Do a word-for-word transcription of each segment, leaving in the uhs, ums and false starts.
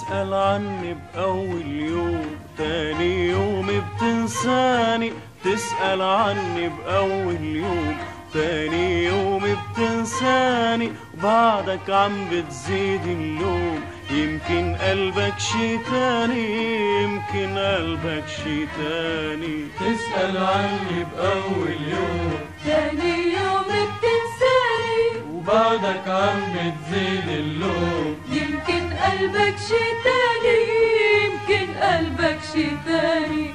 تسأل عني بأول يوم تاني يوم بتنساني، تسأل عني بأول يوم تاني يوم بتنساني، وبعدك عم بتزيد اللوم، يمكن قلبك شي تاني، يمكن قلبك شي تاني. تسأل عني بأول يوم تاني يوم بتنساني، وبعدك عم بتزيد اللوم، يمكن قلبك شي تاني، يمكن قلبك شي تاني.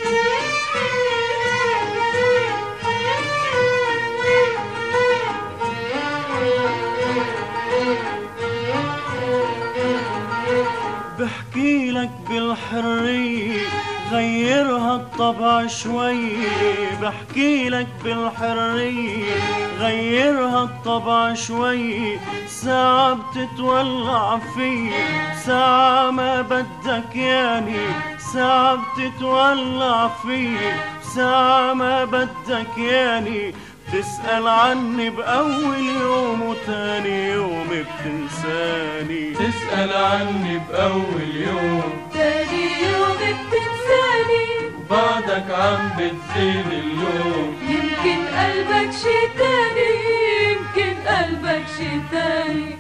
بحكي لك بالحرية غيرها الطبع شوي، بحكي لك بالحرية غيرها الطبع شوي، ساعة بتتولع في ساعة ما بدك ياني، ساعة بتتولع في ساعة ما بدك ياني، تسأل عني بأول يوم وتاني يوم بتنساني. تسأل عني بأول يوم تاني يوم بتنساني، وبعدك عم بتزيد اللوم، يمكن قلبك شي تاني، يمكن قلبك شي تاني.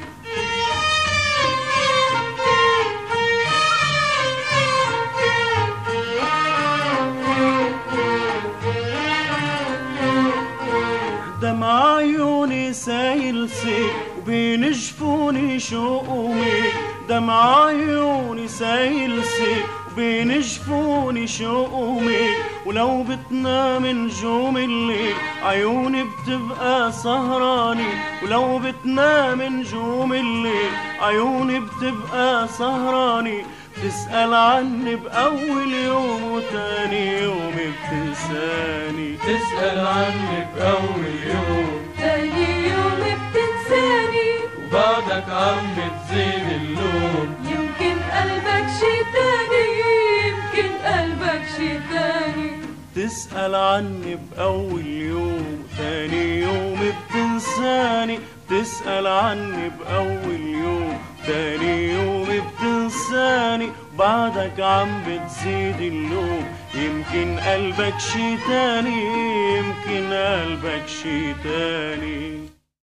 دمع عيوني سايل سيل وبين جفوني شوقومي، دمع عيوني سايل سيل وبين جفوني شوقومي، ولو بتنام نجوم الليل عيوني بتبقى سهراني، ولو بتنام نجوم الليل عيوني بتبقى سهراني، تسأل عني بأول يوم وتاني يوم بتنساني. تسأل عني بأول يوم تاني يوم بتنساني، وبعدك عم بتزيد اللوم، يمكن قلبك شي تاني، يمكن قلبك شي تاني. تسأل عني بأول يوم تاني يوم بتنساني، تسأل عني بأول يوم تاني يوم بتنساني، بعدك عم بتزيد اللوم، يمكن قلبك شي تاني، يمكن قلبك شي تاني.